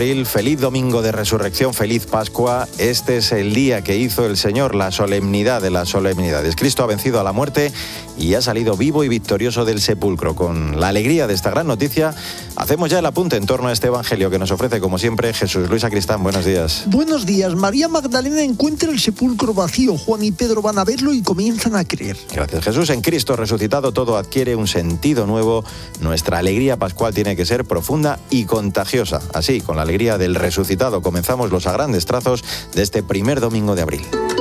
abril, feliz domingo de resurrección, feliz Pascua. Este es el día que hizo el Señor, la solemnidad de las solemnidades. Cristo ha vencido a la muerte y ha salido vivo y victorioso del sepulcro. Con la alegría de esta gran noticia, hacemos ya el apunte en torno a este evangelio que nos ofrece, como siempre, Jesús Luis Sacristán. Buenos días. Buenos días. María Magdalena encuentra el sepulcro vacío. Juan y Pedro van a verlo y comienzan a creer. Gracias, Jesús. En Cristo resucitado todo adquiere un sentido nuevo. Nuestra alegría pascual tiene que ser profunda y contagiosa. Así, con la alegría del resucitado, comenzamos los a grandes trazos de este primer domingo de abril.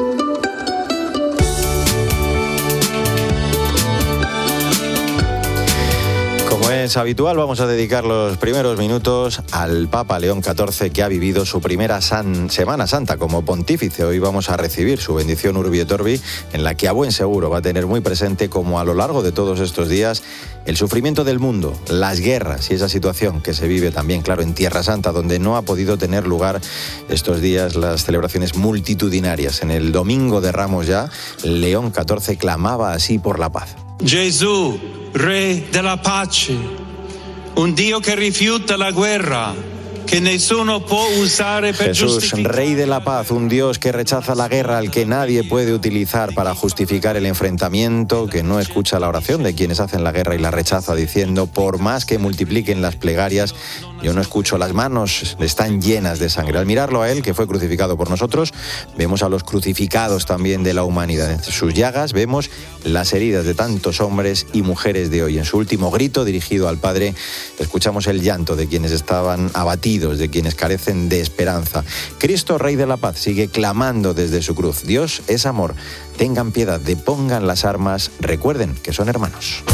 Como es habitual, vamos a dedicar los primeros minutos al Papa León XIV, que ha vivido su primera Semana Santa como pontífice. Hoy vamos a recibir su bendición Urbi et Orbi, en la que a buen seguro va a tener muy presente, como a lo largo de todos estos días, el sufrimiento del mundo, las guerras y esa situación que se vive también, claro, en Tierra Santa, donde no ha podido tener lugar estos días las celebraciones multitudinarias. En el Domingo de Ramos ya, León XIV clamaba así por la paz. Gesù, Re della pace, un Dio che rifiuta la guerra, que nessuno può usare per Jesús, Rey de la paz, un Dios que rechaza la guerra, al que nadie puede utilizar para justificar el enfrentamiento, que no escucha la oración de quienes hacen la guerra y la rechaza, diciendo, por más que multipliquen las plegarias, yo no escucho, las manos están llenas de sangre. Al mirarlo a él, que fue crucificado por nosotros, vemos a los crucificados también de la humanidad. En sus llagas vemos las heridas de tantos hombres y mujeres de hoy. En su último grito dirigido al Padre, escuchamos el llanto de quienes estaban abatidos, de quienes carecen de esperanza. Cristo, Rey de la paz, sigue clamando desde su cruz. Dios es amor. Tengan piedad, depongan las armas, recuerden que son hermanos.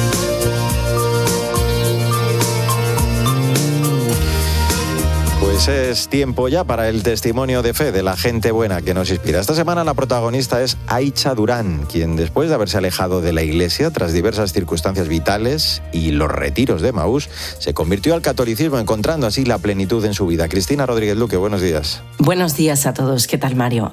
Pues es tiempo ya para el testimonio de fe de la gente buena que nos inspira. Esta semana la protagonista es Aicha Durán, quien después de haberse alejado de la Iglesia tras diversas circunstancias vitales y los retiros de Emaús, se convirtió al catolicismo, encontrando así la plenitud en su vida. Cristina Rodríguez Luque, buenos días. Buenos días a todos. ¿Qué tal, Mario?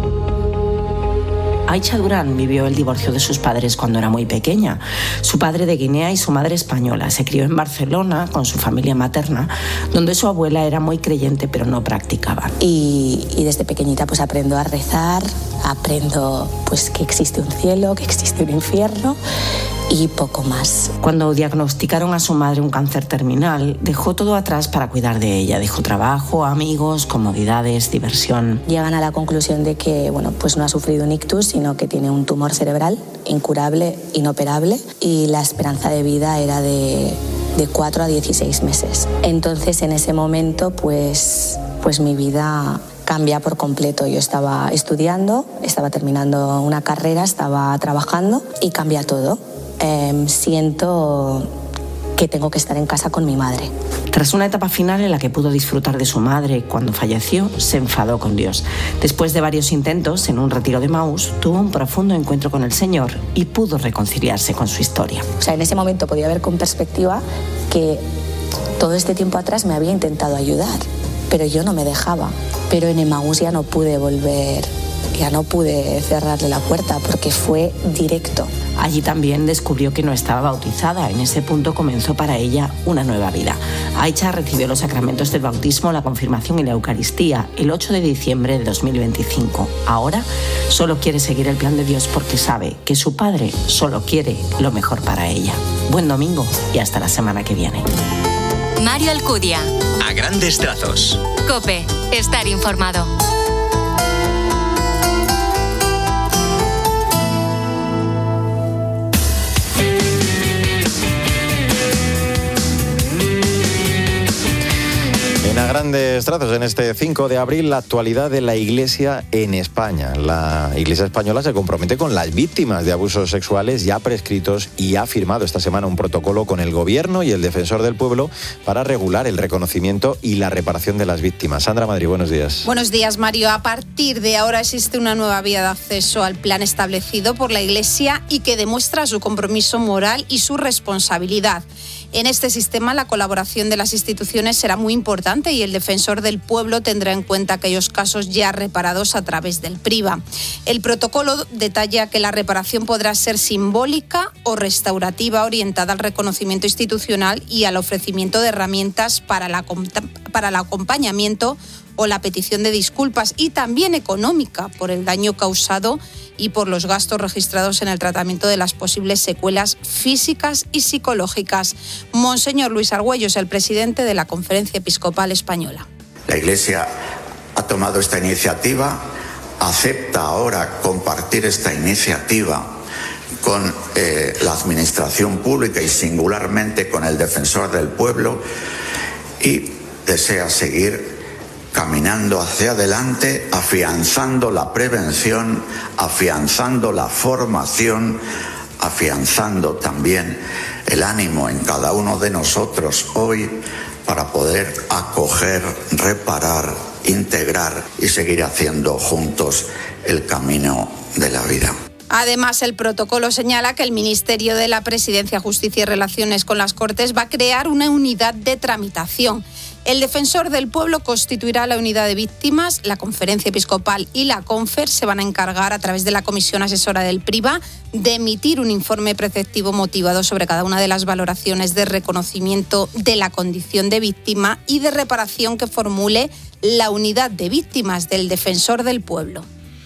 Aicha Durán vivió el divorcio de sus padres cuando era muy pequeña. Su padre de Guinea y su madre española. Se crió en Barcelona con su familia materna, donde su abuela era muy creyente pero no practicaba. Y desde pequeñita pues aprendo a rezar, aprendo pues que existe un cielo, que existe un infierno y poco más. Cuando diagnosticaron a su madre un cáncer terminal, dejó todo atrás para cuidar de ella. Dejó trabajo, amigos, comodidades, diversión. Llegan a la conclusión de que pues no ha sufrido un ictus, sino que tiene un tumor cerebral incurable, inoperable, y la esperanza de vida era de 4 a 16 meses. Entonces, en ese momento, pues mi vida cambia por completo. Yo estaba estudiando, estaba terminando una carrera, estaba trabajando y cambia todo. Siento que tengo que estar en casa con mi madre. Tras una etapa final en la que pudo disfrutar de su madre, cuando falleció, se enfadó con Dios. Después de varios intentos, en un retiro de Emaús, tuvo un profundo encuentro con el Señor y pudo reconciliarse con su historia. O sea, en ese momento podía ver con perspectiva que todo este tiempo atrás me había intentado ayudar, pero yo no me dejaba. Pero en Emaús ya no pude volver, ya no pude cerrarle la puerta porque fue directo. Allí también descubrió que no estaba bautizada. En ese punto comenzó para ella una nueva vida. Aicha recibió los sacramentos del bautismo, la confirmación y la Eucaristía el 8 de diciembre de 2025. Ahora solo quiere seguir el plan de Dios porque sabe que su Padre solo quiere lo mejor para ella. Buen domingo y hasta la semana que viene. Mario Alcudia. A grandes trazos. COPE. Estar informado. A grandes trazos, en este 5 de abril, la actualidad de la Iglesia en España. La Iglesia española se compromete con las víctimas de abusos sexuales ya prescritos y ha firmado esta semana un protocolo con el Gobierno y el Defensor del Pueblo para regular el reconocimiento y la reparación de las víctimas. Sandra Madrid, buenos días. Buenos días, Mario. A partir de ahora existe una nueva vía de acceso al plan establecido por la Iglesia y que demuestra su compromiso moral y su responsabilidad. En este sistema, la colaboración de las instituciones será muy importante y el defensor del pueblo tendrá en cuenta aquellos casos ya reparados a través del PRIVA. El protocolo detalla que la reparación podrá ser simbólica o restaurativa, orientada al reconocimiento institucional y al ofrecimiento de herramientas para el acompañamiento o la petición de disculpas, y también económica por el daño causado y por los gastos registrados en el tratamiento de las posibles secuelas físicas y psicológicas. Monseñor Luis Argüello es el presidente de la Conferencia Episcopal Española. La Iglesia ha tomado esta iniciativa, acepta ahora compartir esta iniciativa con la Administración Pública y singularmente con el Defensor del Pueblo, y desea seguir caminando hacia adelante, afianzando la prevención, afianzando la formación, afianzando también el ánimo en cada uno de nosotros hoy para poder acoger, reparar, integrar y seguir haciendo juntos el camino de la vida. Además, el protocolo señala que el Ministerio de la Presidencia, Justicia y Relaciones con las Cortes va a crear una unidad de tramitación. El Defensor del Pueblo constituirá la unidad de víctimas, la Conferencia Episcopal y la Confer se van a encargar, a través de la Comisión Asesora del PRIVA, de emitir un informe preceptivo motivado sobre cada una de las valoraciones de reconocimiento de la condición de víctima y de reparación que formule la unidad de víctimas del Defensor del Pueblo.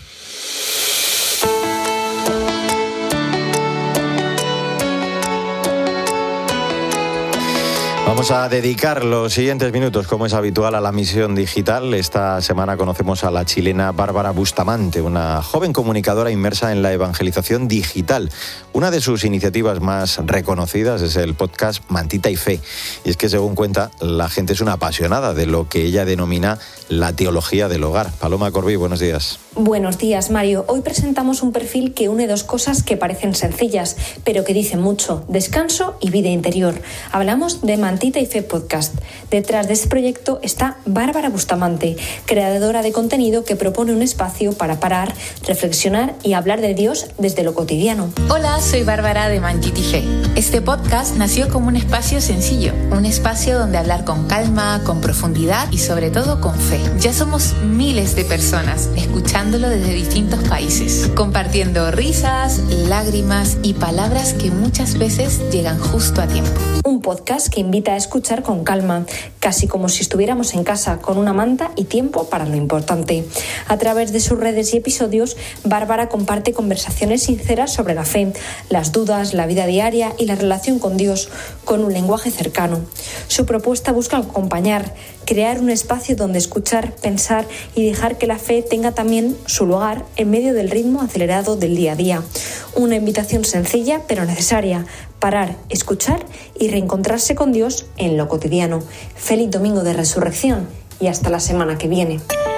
Vamos a dedicar los siguientes minutos, como es habitual, a la misión digital. Esta semana conocemos a la chilena Bárbara Bustamante, una joven comunicadora inmersa en la evangelización digital. Una de sus iniciativas más reconocidas es el podcast Mantita y Fe. Y es que, según cuenta, la gente es una apasionada de lo que ella denomina la teología del hogar. Paloma Corbí, buenos días. Buenos días, Mario. Hoy presentamos un perfil que une dos cosas que parecen sencillas, pero que dicen mucho: descanso y vida interior. Hablamos de Mantita y Fe Podcast. Detrás de este proyecto está Bárbara Bustamante, creadora de contenido que propone un espacio para parar, reflexionar y hablar de Dios desde lo cotidiano. Hola, soy Bárbara de Mantita y Fe. Este podcast nació como un espacio sencillo, un espacio donde hablar con calma, con profundidad y sobre todo con fe. Ya somos miles de personas escuchándolo desde distintos países, compartiendo risas, lágrimas y palabras que muchas veces llegan justo a tiempo. Un podcast que invita a escuchar con calma, casi como si estuviéramos en casa, con una manta y tiempo para lo importante. A través de sus redes y episodios, Bárbara comparte conversaciones sinceras sobre la fe, las dudas, la vida diaria y la relación con Dios, con un lenguaje cercano. Su propuesta busca acompañar, crear un espacio donde escuchar, pensar y dejar que la fe tenga también su lugar en medio del ritmo acelerado del día a día. Una invitación sencilla pero necesaria: parar, escuchar y reencontrarse con Dios en lo cotidiano. Feliz Domingo de Resurrección y hasta la semana que viene.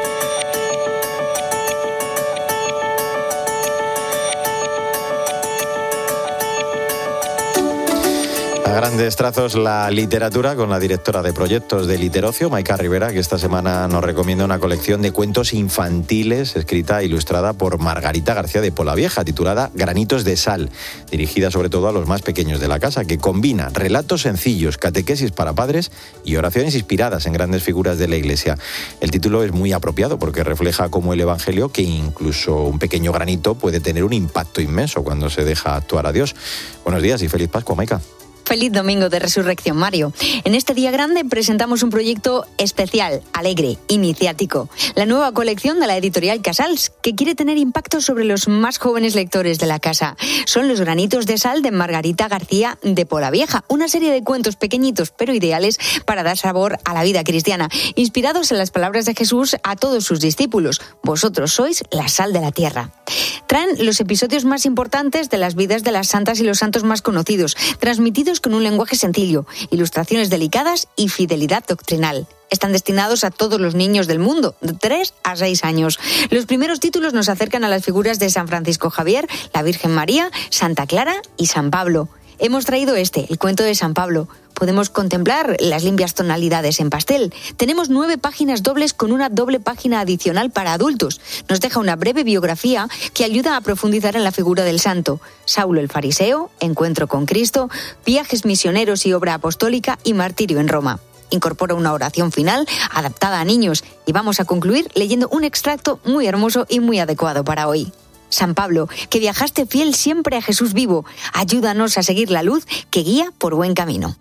A grandes trazos, la literatura, con la directora de proyectos de Literocio, Maika Rivera, que esta semana nos recomienda una colección de cuentos infantiles escrita e ilustrada por Margarita García de Polavieja, titulada Granitos de Sal, dirigida sobre todo a los más pequeños de la casa, que combina relatos sencillos, catequesis para padres y oraciones inspiradas en grandes figuras de la Iglesia. El título es muy apropiado porque refleja cómo el Evangelio, que incluso un pequeño granito, puede tener un impacto inmenso cuando se deja actuar a Dios. Buenos días y feliz Pascua, Maika. Feliz Domingo de Resurrección, Mario. En este día grande presentamos un proyecto especial, alegre, iniciático. La nueva colección de la editorial Casals, que quiere tener impacto sobre los más jóvenes lectores de la casa. Son los Granitos de Sal de Margarita García de Polavieja, una serie de cuentos pequeñitos pero ideales para dar sabor a la vida cristiana, inspirados en las palabras de Jesús a todos sus discípulos: vosotros sois la sal de la tierra. Traen los episodios más importantes de las vidas de las santas y los santos más conocidos, transmitidos con un lenguaje sencillo, ilustraciones delicadas y fidelidad doctrinal. Están destinados a todos los niños del mundo, de 3 a 6 años. Los primeros títulos nos acercan a las figuras de San Francisco Javier, la Virgen María, Santa Clara y San Pablo. Hemos traído el cuento de San Pablo. Podemos contemplar las limpias tonalidades en pastel. Tenemos 9 páginas dobles con una doble página adicional para adultos. Nos deja una breve biografía que ayuda a profundizar en la figura del santo. Saulo el fariseo, encuentro con Cristo, viajes misioneros y obra apostólica y martirio en Roma. Incorpora una oración final adaptada a niños y vamos a concluir leyendo un extracto muy hermoso y muy adecuado para hoy. San Pablo, que viajaste fiel siempre a Jesús vivo, ayúdanos a seguir la luz que guía por buen camino.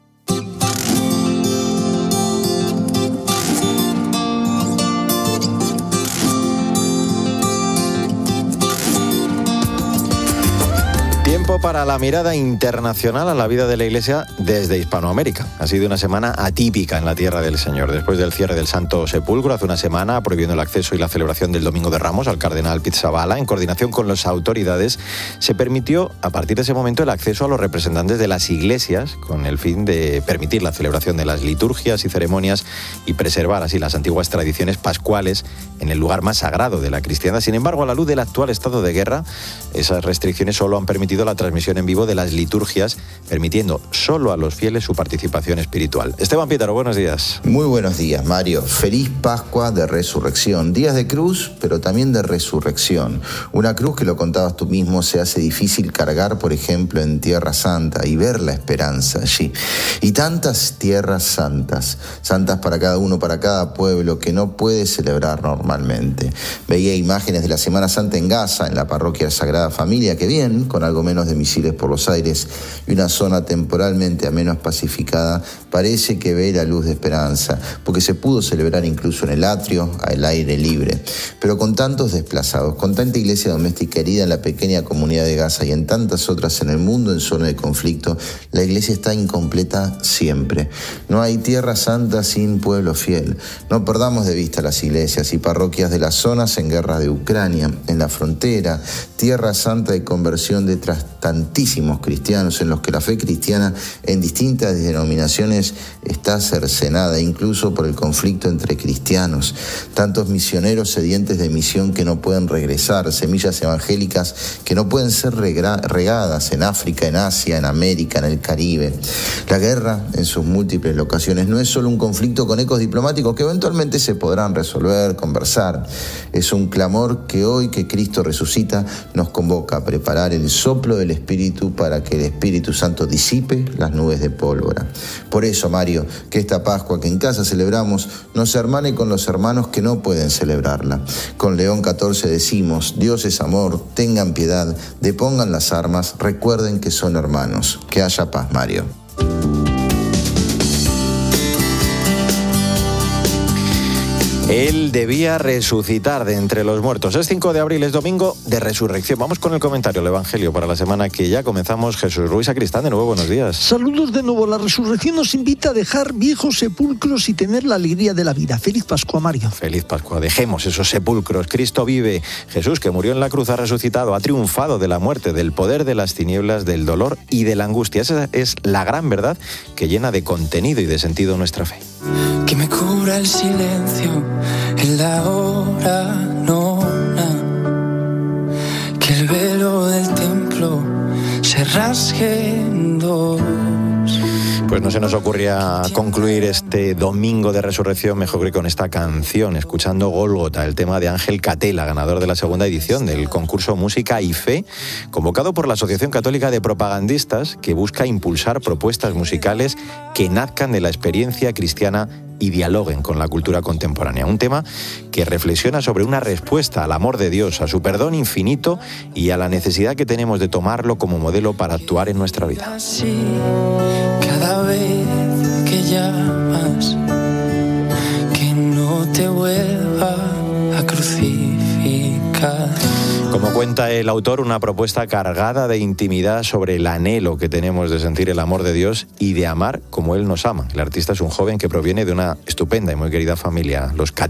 Tiempo para la mirada internacional a la vida de la Iglesia desde Hispanoamérica. Ha sido una semana atípica en la tierra del Señor. Después del cierre del Santo Sepulcro hace una semana, prohibiendo el acceso y la celebración del Domingo de Ramos al cardenal Pizzaballa, en coordinación con las autoridades, se permitió a partir de ese momento el acceso a los representantes de las iglesias con el fin de permitir la celebración de las liturgias y ceremonias y preservar así las antiguas tradiciones pascuales en el lugar más sagrado de la cristiandad. Sin embargo, a la luz del actual estado de guerra, esas restricciones solo han permitido la transmisión en vivo de las liturgias, permitiendo solo a los fieles su participación espiritual. Esteban Pietaro, buenos días. Muy buenos días, Mario. Feliz Pascua de Resurrección. Días de cruz, pero también de resurrección. Una cruz que, lo contabas tú mismo, se hace difícil cargar, por ejemplo, en Tierra Santa y ver la esperanza allí. Y tantas tierras santas, santas para cada uno, para cada pueblo, que no puede celebrar normalmente. Veía imágenes de la Semana Santa en Gaza, en la parroquia Sagrada Familia, que bien, con algo menos de misiles por los aires y una zona temporalmente a menos pacificada, parece que ve la luz de esperanza, porque se pudo celebrar incluso en el atrio, al aire libre. Pero con tantos desplazados, con tanta iglesia doméstica herida en la pequeña comunidad de Gaza y en tantas otras en el mundo en zona de conflicto, la iglesia está incompleta siempre. No hay tierra santa sin pueblo fiel. No perdamos de vista las iglesias y parroquias de las zonas en guerra de Ucrania, en la frontera, tierra santa de conversión de tantísimos cristianos en los que la fe cristiana en distintas denominaciones está cercenada, incluso por el conflicto entre cristianos. Tantos misioneros sedientes de misión que no pueden regresar, semillas evangélicas que no pueden ser regadas en África, en Asia, en América, en el Caribe. La guerra, en sus múltiples locaciones, no es solo un conflicto con ecos diplomáticos que eventualmente se podrán resolver, conversar. Es un clamor que hoy que Cristo resucita nos convoca a preparar el soplo del Espíritu para que el Espíritu Santo disipe las nubes de pólvora. Por eso, Mario, que esta Pascua que en casa celebramos nos hermane con los hermanos que no pueden celebrarla. Con León XIV decimos: Dios es amor, tengan piedad, depongan las armas, recuerden que son hermanos. Que haya paz, Mario. Él debía resucitar de entre los muertos. Es 5 de abril, es domingo de resurrección. Vamos con el comentario, el Evangelio para la semana que ya comenzamos. Jesús Ruiz Sacristán, de nuevo, buenos días. Saludos de nuevo. La resurrección nos invita a dejar viejos sepulcros y tener la alegría de la vida. Feliz Pascua, Mario. Feliz Pascua. Dejemos esos sepulcros. Cristo vive. Jesús, que murió en la cruz, ha resucitado, ha triunfado de la muerte, del poder de las tinieblas, del dolor y de la angustia. Esa es la gran verdad que llena de contenido y de sentido nuestra fe. Que me cubra el silencio en la hora nona, que el velo del templo se rasgue en dos. Pues no se nos ocurría concluir este domingo de resurrección mejor que con esta canción, escuchando Gólgota, el tema de Ángel Catela, ganador de la segunda edición del concurso Música y Fe, convocado por la Asociación Católica de Propagandistas, que busca impulsar propuestas musicales que nazcan de la experiencia cristiana y dialoguen con la cultura contemporánea. Un tema que reflexiona sobre una respuesta al amor de Dios, a su perdón infinito y a la necesidad que tenemos de tomarlo como modelo para actuar en nuestra vida. Así, cada vez que llamas, que no te vuelva a crucificar. Como cuenta el autor, una propuesta cargada de intimidad sobre el anhelo que tenemos de sentir el amor de Dios y de amar como Él nos ama. El artista es un joven que proviene de una estupenda y muy querida familia, los